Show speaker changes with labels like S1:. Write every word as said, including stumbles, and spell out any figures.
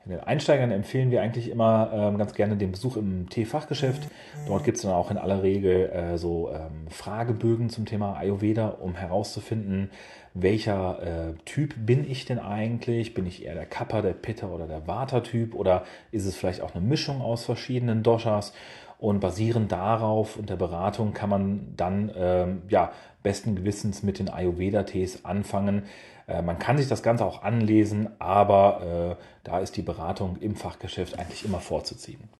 S1: Den Einsteigern empfehlen wir eigentlich immer ähm, ganz gerne den Besuch im Teefachgeschäft. Dort gibt es dann auch in aller Regel äh, so ähm, Fragebögen zum Thema Ayurveda, um herauszufinden, welcher äh, Typ bin ich denn eigentlich? Bin ich eher der Kapha, der Pitta oder der Vata-Typ? Oder ist es vielleicht auch eine Mischung aus verschiedenen Doshas? Und basierend darauf und der Beratung kann man dann ähm, ja, besten Gewissens mit den Ayurveda-Tees anfangen. Äh, man kann sich das Ganze auch anlesen, aber äh, da ist die Beratung im Fachgeschäft eigentlich immer vorzuziehen.